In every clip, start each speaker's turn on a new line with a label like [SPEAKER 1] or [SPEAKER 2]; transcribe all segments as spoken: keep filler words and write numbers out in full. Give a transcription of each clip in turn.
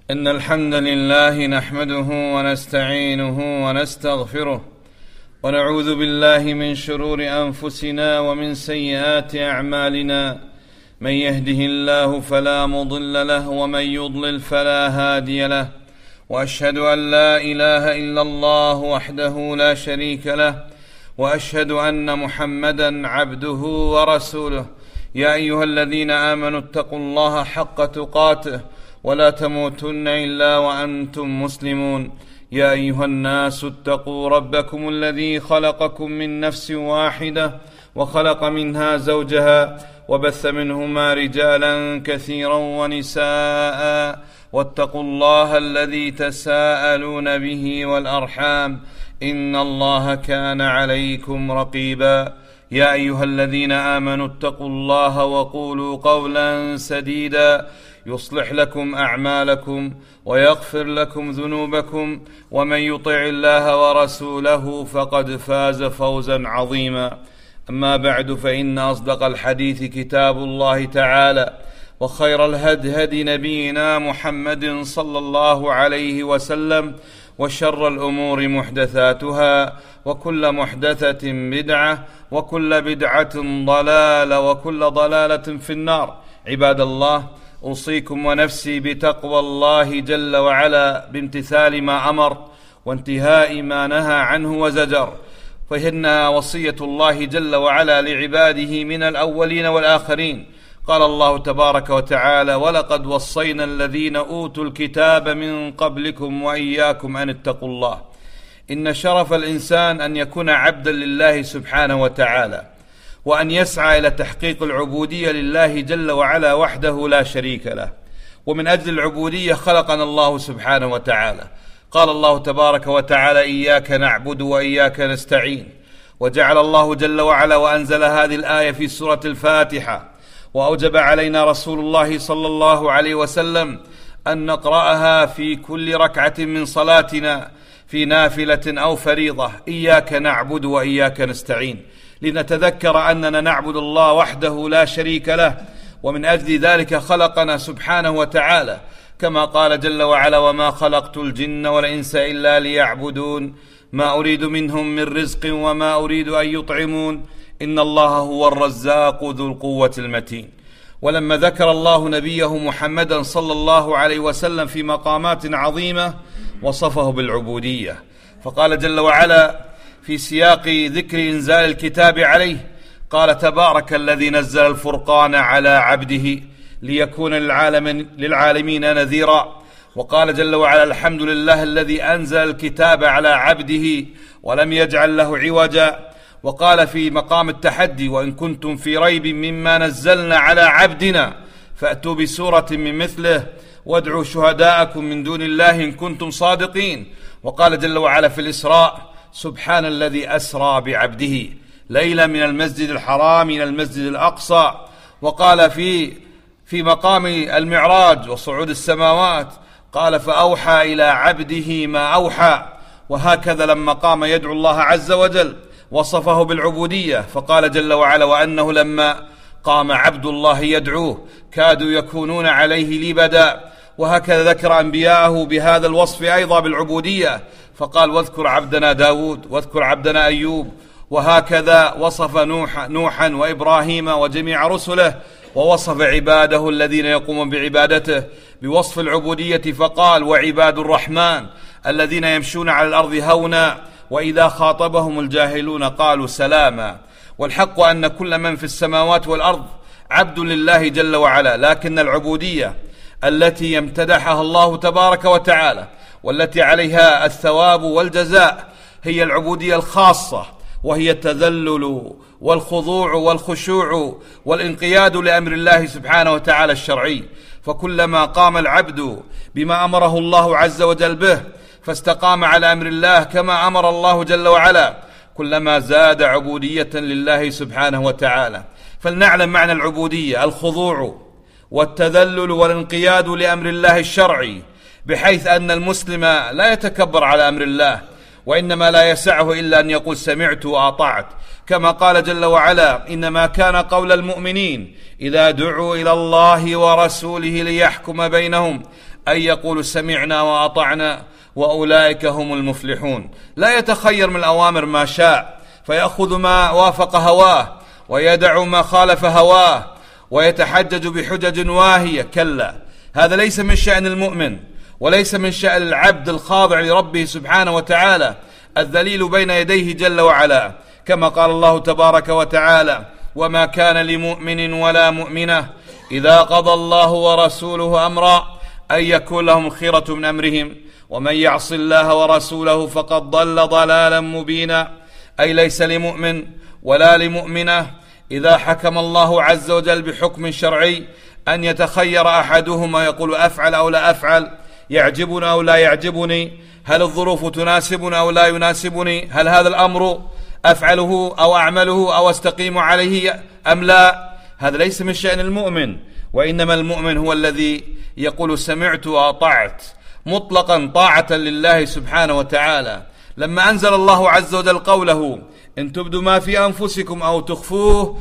[SPEAKER 1] إن الحمد لله نحمده ونستعينه ونستغفره ونعوذ بالله من شرور أنفسنا ومن سيئات أعمالنا. من يهده الله فلا مضل له ومن يضلل فلا هادي له، وأشهد أن لا إله إلا الله وحده لا شريك له، وأشهد أن محمدا عبده ورسوله. يا أيها الذين آمنوا اتقوا الله حق تقاته ولا تموتن إلا وأنتم مسلمون. يا أيها الناس اتقوا ربكم الذي خلقكم من نفس واحدة وخلق منها زوجها وبث منهما رجالا كثيرا ونساء، واتقوا الله الذي تساءلون به والأرحام إن الله كان عليكم رقيبا. يا أيها الذين آمنوا اتقوا الله وقولوا قولا سديدا يصلح لكم أعمالكم ويغفر لكم ذنوبكم، ومن يطع الله ورسوله فقد فاز فوزا عظيما. أما بعد، فإن أصدق الحديث كتاب الله تعالى، وخير الهدي هدي نبينا محمد صلى الله عليه وسلم، وشر الأمور محدثاتها، وكل محدثة بدعة، وكل بدعة ضلالة، وكل ضلالة في النار. عباد الله، أوصيكم ونفسي بتقوى الله جل وعلا بامتثال ما أمر وانتهاء ما نهى عنه وزجر، فإنها وصية الله جل وعلا لعباده من الأولين والآخرين. قال الله تبارك وتعالى: ولقد وصينا الذين أوتوا الكتاب من قبلكم وإياكم أن اتقوا الله. إن شرف الإنسان أن يكون عبدا لله سبحانه وتعالى، وأن يسعى إلى تحقيق العبودية لله جل وعلا وحده لا شريك له. ومن أجل العبودية خلقنا الله سبحانه وتعالى. قال الله تبارك وتعالى: إياك نعبد وإياك نستعين. وجعل الله جل وعلا وأنزل هذه الآية في سورة الفاتحة، وأوجب علينا رسول الله صلى الله عليه وسلم أن نقرأها في كل ركعة من صلاتنا في نافلة أو فريضة: إياك نعبد وإياك نستعين، لنتذكر أننا نعبد الله وحده لا شريك له، ومن أجل ذلك خلقنا سبحانه وتعالى، كما قال جل وعلا: وما خلقت الجن والإنس إلا ليعبدون ما أريد منهم من رزق وما أريد أن يطعمون إن الله هو الرزاق ذو القوة المتين. ولما ذكر الله نبيه محمدا صلى الله عليه وسلم في مقامات عظيمة وصفه بالعبودية، فقال جل وعلا في سياق ذكر إنزال الكتاب عليه، قال: تبارك الذي نزل الفرقان على عبده ليكون للعالمين, للعالمين نذيرا. وقال جل وعلا: الحمد لله الذي أنزل الكتاب على عبده ولم يجعل له عوجا. وقال في مقام التحدي: وإن كنتم في ريب مما نزلنا على عبدنا فأتوا بسورة من مثله وادعوا شهداءكم من دون الله إن كنتم صادقين. وقال جل وعلا في الإسراء: سبحان الذي أسرى بعبده ليلا من المسجد الحرام إلى المسجد الأقصى. وقال في في مقام المعراج وصعود السماوات، قال: فأوحى إلى عبده ما أوحى. وهكذا لما قام يدعو الله عز وجل وصفه بالعبودية، فقال جل وعلا: وأنه لما قام عبد الله يدعوه كادوا يكونون عليه لبدا. وهكذا ذكر أنبياءه بهذا الوصف أيضا بالعبودية، فقال: واذكر عبدنا داود واذكر عبدنا أيوب. وهكذا وصف نوح نوحا وإبراهيم وجميع رسله، ووصف عباده الذين يقومون بعبادته بوصف العبودية، فقال: وعباد الرحمن الذين يمشون على الأرض هونا وإذا خاطبهم الجاهلون قالوا سلاما. والحق أن كل من في السماوات والأرض عبد لله جل وعلا، لكن العبودية التي يمتدحها الله تبارك وتعالى والتي عليها الثواب والجزاء هي العبودية الخاصة، وهي التذلل والخضوع والخشوع والانقياد لأمر الله سبحانه وتعالى الشرعي. فكلما قام العبد بما أمره الله عز وجل به فاستقام على أمر الله كما أمر الله جل وعلا، كلما زاد عبودية لله سبحانه وتعالى. فلنعلم معنى العبودية: الخضوع والتذلل والانقياد لأمر الله الشرعي، بحيث أن المسلم لا يتكبر على أمر الله، وإنما لا يسعه إلا أن يقول سمعت وأطعت، كما قال جل وعلا: إنما كان قول المؤمنين إذا دعوا إلى الله ورسوله ليحكم بينهم أن يقولوا سمعنا وأطعنا وأولئك هم المفلحون. لا يتخير من الأوامر ما شاء فيأخذ ما وافق هواه ويدع ما خالف هواه ويتحجج بحجج واهية. كلا، هذا ليس من شأن المؤمن، وليس من شأن العبد الخاضع لربه سبحانه وتعالى الذليل بين يديه جل وعلا، كما قال الله تبارك وتعالى: وما كان لمؤمن ولا مؤمنة إذا قضى الله ورسوله أمرا أن يكون لهم خيرة من أمرهم ومن يعص الله ورسوله فقد ضل ضلالا مبينا. أي ليس لمؤمن ولا لمؤمنة إذا حكم الله عز وجل بحكم شرعي أن يتخير أحدهما يقول أفعل أو لا أفعل، يعجبني أو لا يعجبني، هل الظروف تناسبني أو لا يناسبني، هل هذا الأمر أفعله أو أعمله أو أستقيم عليه أم لا. هذا ليس من شأن المؤمن، وإنما المؤمن هو الذي يقول سمعت وأطعت مطلقا طاعة لله سبحانه وتعالى. لما أنزل الله عز وجل قوله: إن تبدوا ما في أنفسكم أو تخفوه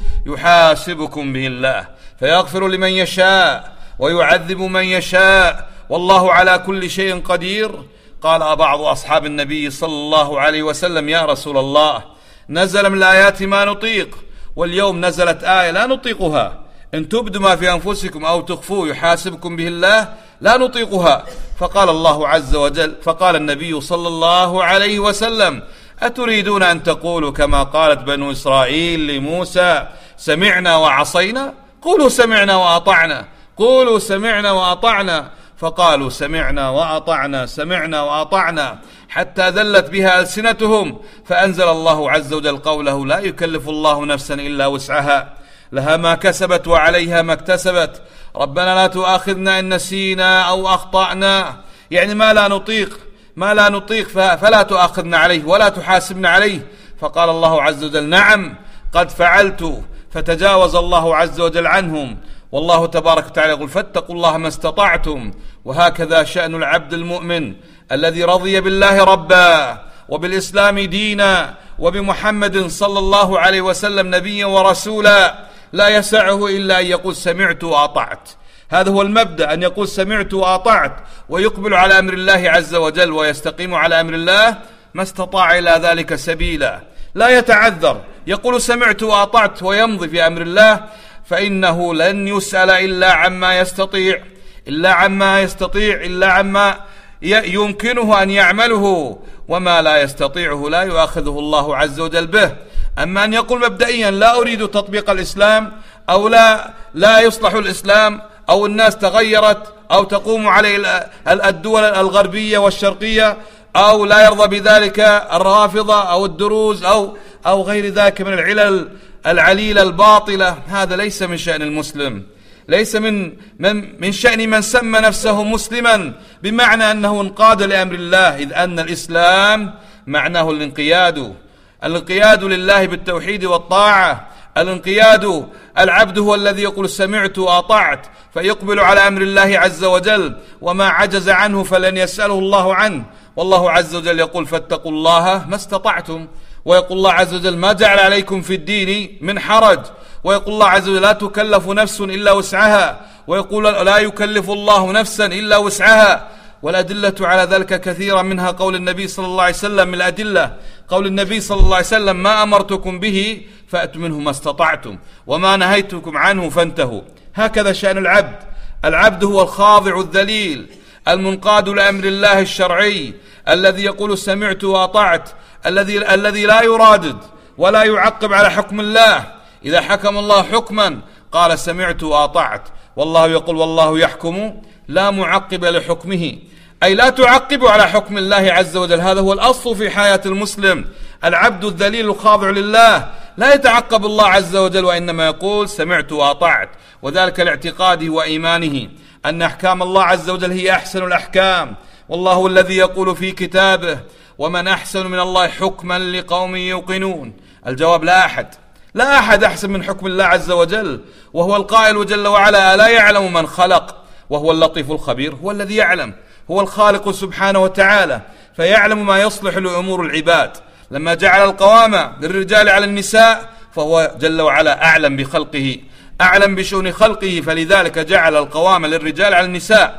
[SPEAKER 1] يحاسبكم به الله فيغفر لمن يشاء ويعذب من يشاء والله على كل شيء قدير، قال بعض أصحاب النبي صلى الله عليه وسلم: يا رسول الله، نزل من الآيات ما نطيق، واليوم نزلت آية لا نطيقها، إن تبدوا ما في أنفسكم أو تخفوه يحاسبكم به الله، لا نطيقها. فقال الله عز وجل فقال النبي صلى الله عليه وسلم: أتريدون أن تقولوا كما قالت بنو إسرائيل لموسى سمعنا وعصينا؟ قولوا سمعنا وأطعنا، قولوا سمعنا وأطعنا. فقالوا سمعنا وأطعنا سمعنا وأطعنا حتى ذلت بها ألسنتهم، فأنزل الله عز وجل قوله: لا يكلف الله نفسا إلا وسعها لها ما كسبت وعليها ما اكتسبت، ربنا لا تؤاخذنا إن نسينا أو أخطأنا. يعني ما لا نطيق ما لا نطيق فلا تؤاخذنا عليه ولا تحاسبنا عليه. فقال الله عز وجل: نعم قد فعلت، فتجاوز الله عز وجل عنهم. والله تبارك وتعالى يقول: فاتقوا الله ما استطعتم. وهكذا شأن العبد المؤمن الذي رضي بالله ربا وبالإسلام دينا وبمحمد صلى الله عليه وسلم نبيا ورسولا، لا يسعه إلا أن يقول سمعت وأطعت. هذا هو المبدأ، أن يقول سمعت وأطعت ويقبل على أمر الله عز وجل ويستقيم على أمر الله ما استطاع إلى ذلك سبيلا، لا يتعذر، يقول سمعت وأطعت ويمضي في أمر الله، فإنه لن يسأل إلا عما يستطيع إلا عما يستطيع إلا عما يمكنه أن يعمله، وما لا يستطيعه لا يؤاخذه الله عز وجل به. أما أن يقول مبدئيا لا أريد تطبيق الإسلام، أو لا لا يصلح الإسلام، أو الناس تغيرت، أو تقوم عليه الدول الغربية والشرقية، أو لا يرضى بذلك الرافضة أو الدروز أو أو غير ذلك من العلل العليلة الباطلة، هذا ليس من شأن المسلم، ليس من من من شأن من سمى نفسه مسلما بمعنى أنه انقاد لأمر الله، إذ أن الإسلام معناه الانقياد، الانقياد لله بالتوحيد والطاعة، الانقياد. العبد هو الذي يقول سمعت وأطعت فيقبل على أمر الله عز وجل، وما عجز عنه فلن يسأله الله عنه. والله عز وجل يقول فاتقوا الله ما استطعتم، ويقول الله عز وجل ما جعل عليكم في الدين من حرج، ويقول الله عز وجل لا تكلف نفس إلا وسعها، ويقول لا يكلف الله نفسا إلا وسعها. والأدلة على ذلك كثيرا، منها قول النبي صلى الله عليه وسلم، من الأدلة قول النبي صلى الله عليه وسلم: ما أمرتكم به فأتوا منه ما استطعتم وما نهيتكم عنه فانتهوا. هكذا شأن العبد، العبد هو الخاضع الذليل المنقاد لأمر الله الشرعي، الذي يقول سمعت وأطعت، الذي الذي لا يرادد ولا يعقب على حكم الله. إذا حكم الله حكما قال سمعت وأطعت، والله يقول والله يحكم لا معقب لحكمه، أي لا تعقب على حكم الله عز وجل. هذا هو الأصل في حياة المسلم، العبد الذليل الخاضع لله لا يتعقب الله عز وجل، وإنما يقول سمعت وأطعت، وذلك لاعتقاده وإيمانه أن أحكام الله عز وجل هي أحسن الأحكام. والله الذي يقول في كتابه: ومن أحسن من الله حكما لقوم يوقنون. الجواب: لا أحد لا أحد أحسن من حكم الله عز وجل، وهو القائل جل وعلا: ألا يعلم من خلق وهو اللطيف الخبير. هو الذي يعلم، هو الخالق سبحانه وتعالى، فيعلم ما يصلح لأمور العباد. لما جعل القوامة للرجال على النساء فهو جل وعلا أعلم بخلقه، أعلم بشؤون خلقه، فلذلك جعل القوامة للرجال على النساء.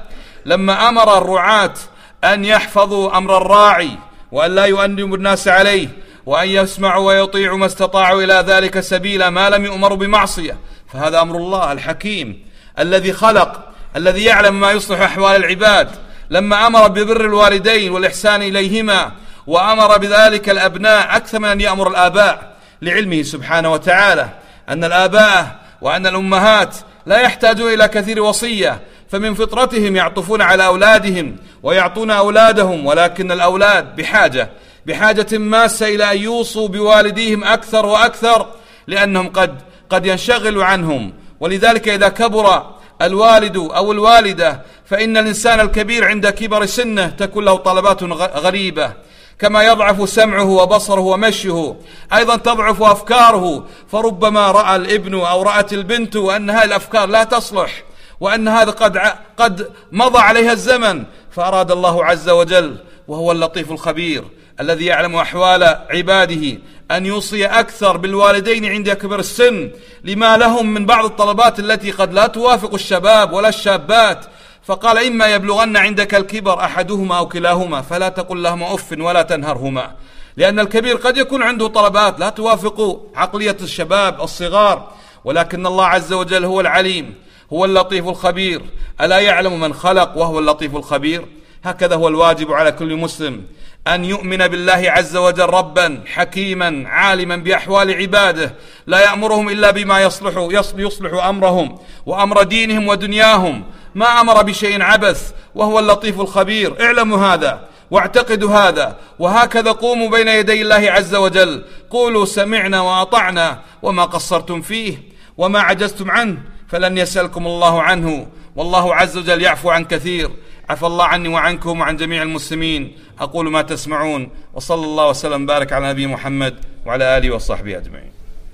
[SPEAKER 1] لما أمر الرعاة أن يحفظوا أمر الراعي وأن لا يؤنبوا الناس عليه وأن يسمعوا ويطيعوا ما استطاعوا إلى ذلك سبيلا ما لم يؤمروا بمعصية، فهذا أمر الله الحكيم الذي خلق، الذي يعلم ما يصلح أحوال العباد. لما أمر ببر الوالدين والإحسان إليهما وأمر بذلك الأبناء أكثر من أن يأمر الآباء، لعلمه سبحانه وتعالى أن الآباء وأن الأمهات لا يحتاجون إلى كثير وصية، فمن فطرتهم يعطفون على أولادهم ويعطون أولادهم، ولكن الأولاد بحاجة بحاجة ماسة إلى أن يوصوا بوالديهم أكثر وأكثر، لأنهم قد قد ينشغلوا عنهم. ولذلك إذا كبر الوالد أو الوالدة فإن الإنسان الكبير عند كبر سنه تكون له طلبات غريبة، كما يضعف سمعه وبصره ومشيه أيضا تضعف أفكاره، فربما رأى الابن أو رأت البنت وأن هذه الأفكار لا تصلح وأن هذا قد قد مضى عليها الزمن، فأراد الله عز وجل وهو اللطيف الخبير الذي يعلم أحوال عباده أن يوصي أكثر بالوالدين عند كبر السن لما لهم من بعض الطلبات التي قد لا توافق الشباب ولا الشابات، فقال إما يبلغن عندك الكبر أحدهما أو كلاهما فلا تقل لهما أف ولا تنهرهما، لأن الكبير قد يكون عنده طلبات لا توافق عقلية الشباب الصغار، ولكن الله عز وجل هو العليم هو اللطيف الخبير، ألا يعلم من خلق وهو اللطيف الخبير؟ هكذا هو الواجب على كل مسلم أن يؤمن بالله عز وجل ربا حكيما عالما بأحوال عباده، لا يأمرهم إلا بما يصلح يصلح أمرهم وأمر دينهم ودنياهم، ما أمر بشيء عبث وهو اللطيف الخبير. اعلموا هذا واعتقدوا هذا، وهكذا قوموا بين يدي الله عز وجل قولوا سمعنا وأطعنا، وما قصرتم فيه وما عجزتم عنه فلن يسألكم الله عنه، والله عز وجل يعفو عن كثير. عفى الله عني وعنكم وعن جميع المسلمين. أقول ما تسمعون، وصلى الله وسلم بارك على نبي محمد وعلى آله وصحبه أجمعين.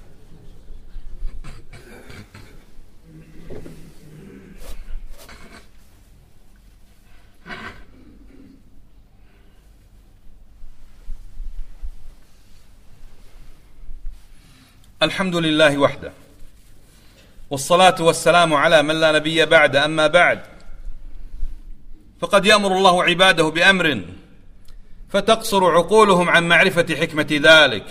[SPEAKER 1] الحمد لله وحده، والصلاة والسلام على من لا نبي بعد. أما بعد، فقد يأمر الله عباده بأمر فتقصر عقولهم عن معرفة حكمة ذلك،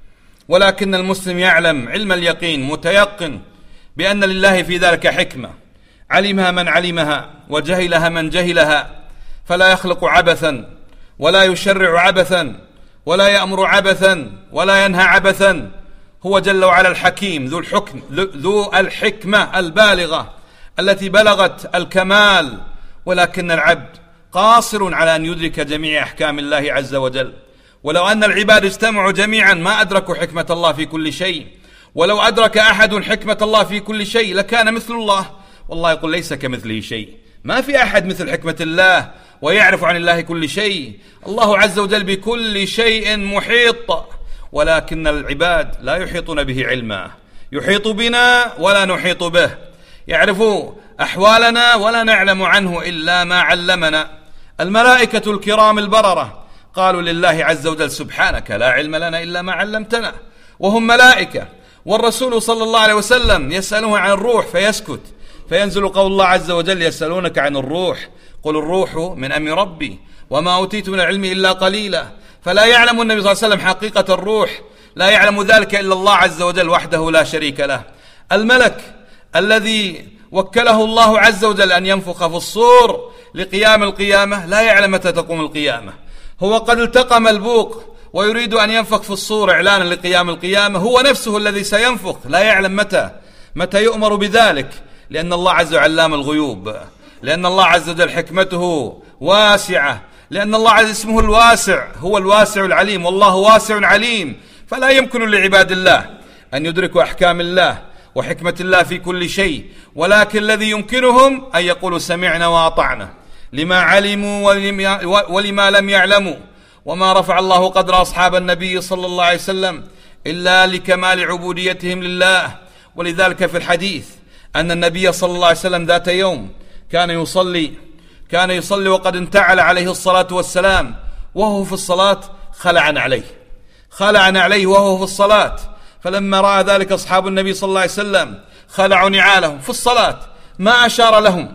[SPEAKER 1] ولكن المسلم يعلم علم اليقين متيقن بأن لله في ذلك حكمة علمها من علمها وجهلها من جهلها، فلا يخلق عبثا ولا يشرع عبثا ولا يأمر عبثا ولا ينهى عبثا. هو جل وعلا الحكيم ذو الحكم ذو الحكمة البالغة التي بلغت الكمال، ولكن العبد قاصر على أن يدرك جميع أحكام الله عز وجل. ولو أن العباد اجتمعوا جميعا ما أدركوا حكمة الله في كل شيء، ولو أدرك أحد حكمة الله في كل شيء لكان مثل الله، والله يقول ليس كمثله شيء، ما في أحد مثل حكمة الله ويعرف عن الله كل شيء. الله عز وجل بكل شيء محيط، ولكن العباد لا يحيطون به علما، يحيط بنا ولا نحيط به، يعرف أحوالنا ولا نعلم عنه إلا ما علمنا. الملائكة الكرام البررة قالوا لله عز وجل سبحانك لا علم لنا إلا ما علمتنا، وهم ملائكة. والرسول صلى الله عليه وسلم يسألون عن الروح فيسكت، فينزل قول الله عز وجل يسألونك عن الروح قل الروح من أمر ربي وما أوتيت من العلم إلا قليلا. فلا يعلم النبي صلى الله عليه وسلم حقيقة الروح، لا يعلم ذلك إلا الله عز وجل وحده لا شريك له. الملك الذي وكله الله عز وجل أن ينفخ في الصور لقيام القيامة لا يعلم متى تقوم القيامة، هو قد التقم البوق ويريد أن ينفخ في الصور إعلانا لقيام القيامة، هو نفسه الذي سينفخ لا يعلم متى متى يؤمر بذلك، لأن الله عز وجل علام الغيوب، لأن الله عز وجل حكمته واسعة، لأن الله عز اسمه الواسع، هو الواسع العليم، والله واسع عليم. فلا يمكن لعباد الله أن يدركوا أحكام الله وحكمة الله في كل شيء، ولكن الذي يمكنهم أن يقولوا سمعنا وأطعنا لما علموا ولما لم يعلموا. وما رفع الله قدر أصحاب النبي صلى الله عليه وسلم إلا لكمال عبوديتهم لله. ولذلك في الحديث أن النبي صلى الله عليه وسلم ذات يوم كان يصلي كان يصلي وقد انتعل عليه الصلاة والسلام، وهو في الصلاة خلعا عليه خلعا عليه وهو في الصلاة. فلما رأى ذلك أصحاب النبي صلى الله عليه وسلم خلعوا نعالهم في الصلاة، ما أشار لهم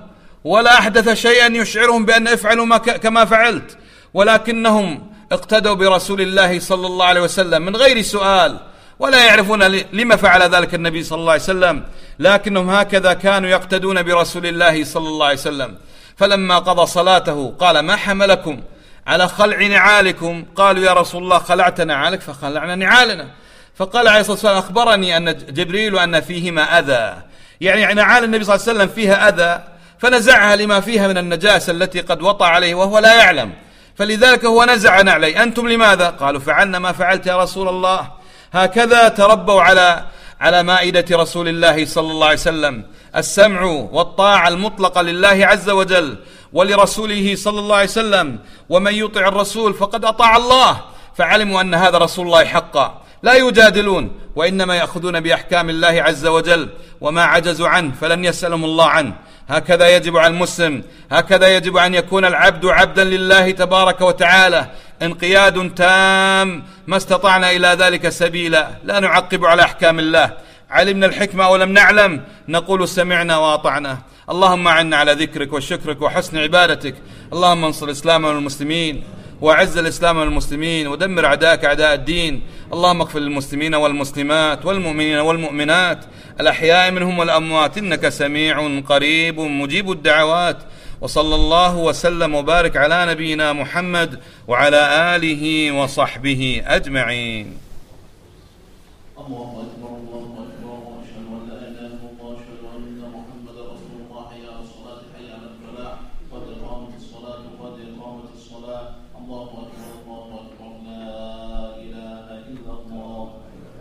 [SPEAKER 1] ولا أحدث شيئا يشعرهم بأن افعلوا ما كما فعلت، ولكنهم اقتدوا برسول الله صلى الله عليه وسلم من غير سؤال، ولا يعرفون لما فعل ذلك النبي صلى الله عليه وسلم، لكنهم هكذا كانوا يقتدون برسول الله صلى الله عليه وسلم. فلما قضى صلاته قال: ما حملكم على خلع نعالكم؟ قالوا: يا رسول الله خلعت نعالك فخلعنا نعالنا. فقال عليه الصلاة والسلام: أخبرني أن جبريل أن فيهما أذى، يعني نعال النبي صلى الله عليه وسلم فيها أذى، فنزعها لما فيها من النجاسة التي قد وطأ عليه وهو لا يعلم، فلذلك هو نزع نعلي. أنتم لماذا؟ قالوا: فعلنا ما فعلت يا رسول الله. هكذا تربوا على على مائدة رسول الله صلى الله عليه وسلم، السمع والطاعة المطلقة لله عز وجل ولرسوله صلى الله عليه وسلم، ومن يطع الرسول فقد أطاع الله، فعلموا أن هذا رسول الله حقا، لا يجادلون، وإنما يأخذون بأحكام الله عز وجل، وما عجزوا عنه فلن يسألهم الله عنه. هكذا يجب على المسلم، هكذا يجب أن يكون العبد عبدا لله تبارك وتعالى، انقياد تام، ما استطعنا إلى ذلك سبيلا، لا نعقب على أحكام الله. علمنا الحكمة أو لم نعلم نقول سمعنا وأطعنا. اللهم أعنا على ذكرك وشكرك وحسن عبادتك. اللهم انصر الإسلام والمسلمين، وأعز الإسلام والمسلمين، ودمر أعداءك أعداء الدين. اللهم اغفر للمسلمين والمسلمات والمؤمنين والمؤمنات الأحياء منهم والأموات، إنك سميع قريب مجيب الدعوات. وصلى الله وسلم وبارك على نبينا محمد وعلى آله وصحبه أجمعين.
[SPEAKER 2] الله أكبر الله أكبر وأشهد أن لا إله إلا الله وأشهد أن محمدا رسول الله. حي على الصلاة حي على الفلاح قد قامت الصلاة قد قامت الصلاة. الله أكبر الله أكبر لا إله إلا الله.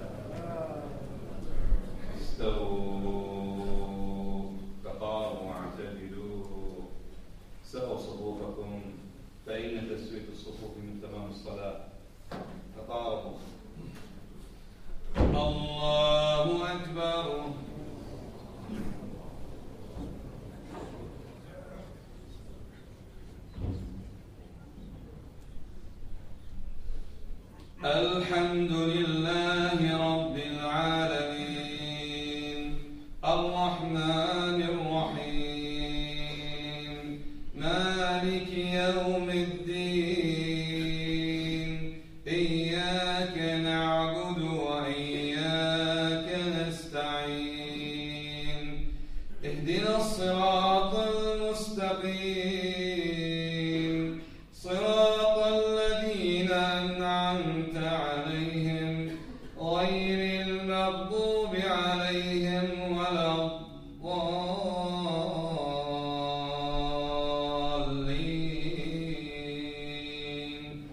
[SPEAKER 1] استووا تقاروا واعتدلوا سووا صفوفكم فإن تسوية الصفوف من تمام الصلاة. تقاربوا. الله أكبر. الحمد لله رب العالمين الرحمن الرحيم مالك يوم الدين إياك نعبد وإياك نستعين اهدنا الصراط المستقيم صراط الذين أنعمت عليهم غير المغضوب عليهم ولا الضالين.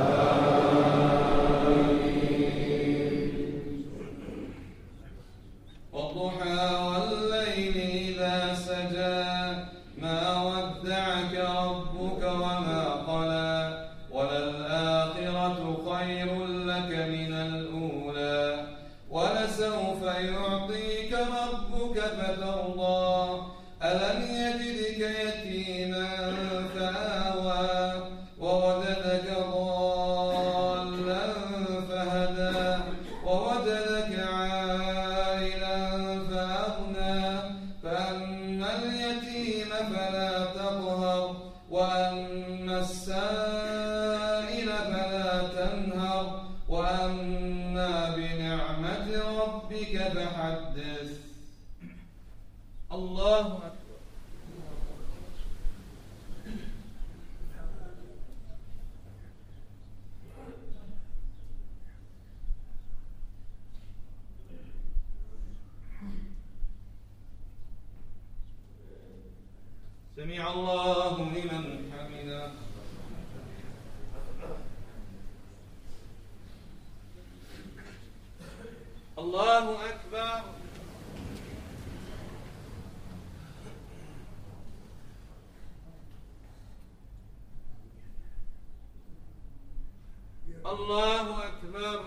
[SPEAKER 1] والضحى والليل إذا سجى ما ودعك ربك وما قلى وللآخرة خير لك من الأولى ولسوف يعطيك ربك فترضى ألم يجدك يتيما فآوى ووجدك ضالا فهدى ووجدك عائلا فأغنى فأما اليتيم فلا تقهر وأما السائل فلا تنهر وأما بنعمة ربك فحدث. الله أكبر. سمع الله لمن حمده. الله أكبر. الله أكبر.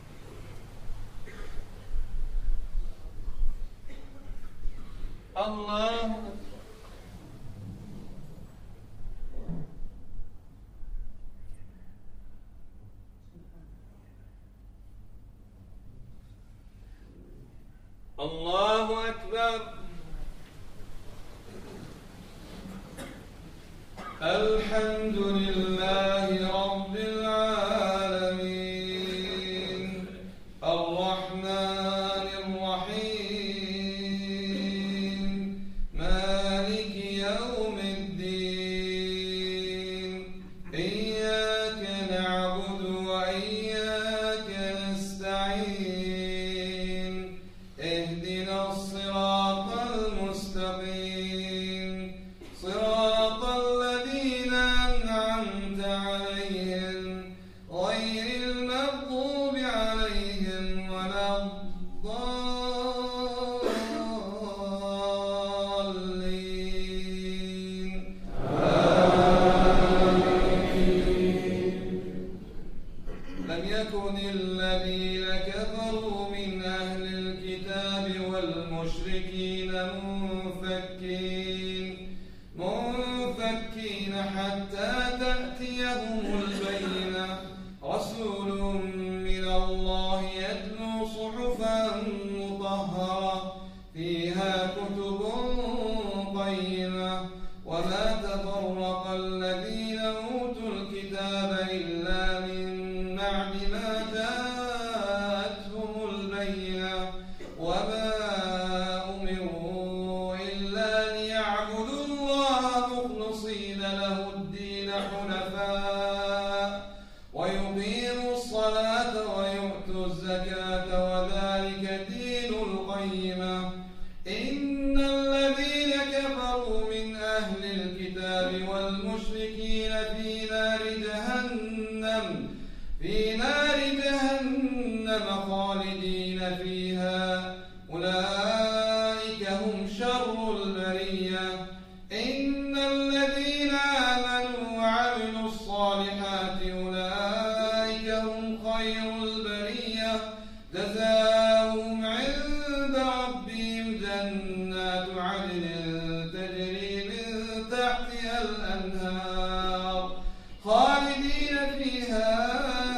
[SPEAKER 1] الله أكبر. الله أكبر. تأتيهم البينة رسول من الله يتلو صحفا مطهرة فيها كتب قيمة وما تفرق الذين أوتوا الكتاب إلا من بعد ما جاءتهم البينة وما أمروا إلا ليعبدوا الله مخلصين له الدين حنفاء ويقيموا الصلاة ويؤتوا الزكاة وذلك دين القيمة إن الذين كفروا من أهل الكتاب والمشركين في نار جهنم في نار جهنم خالدين فيها أولئك هم شر البرية إن الذين آمنوا وعملوا الصالحات أولئك هم خير البرية جزاؤهم عند ربهم جنات عدن تجري من تحتها الأنهار خالدين فيها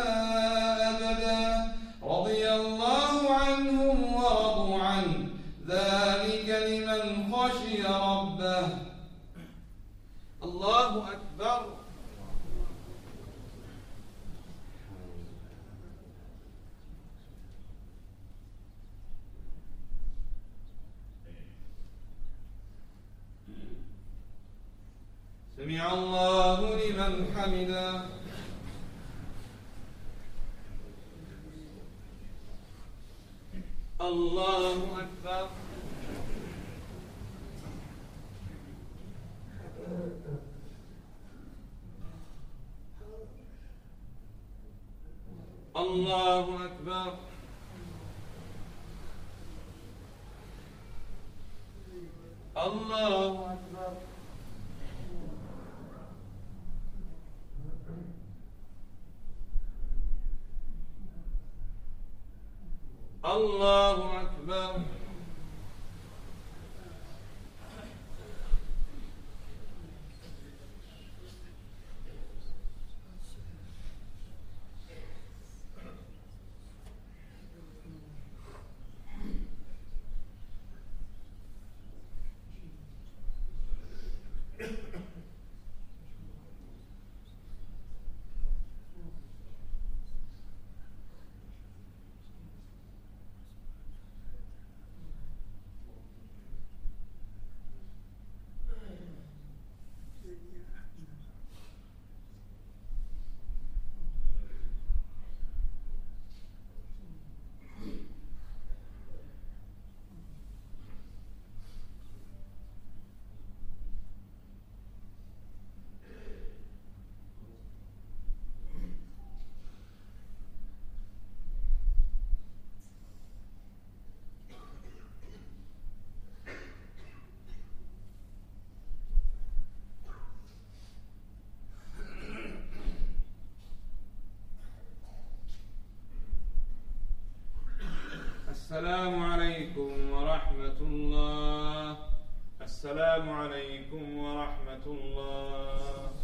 [SPEAKER 1] أبدا رضي الله عنهم ورضوا عنه ذلك لمن خشي ربه. الله أكبر. سمع الله لمن حمده. الله أكبر. الله أكبر. الله أكبر. الله أكبر. السلام عليكم ورحمة الله. السلام عليكم ورحمة الله.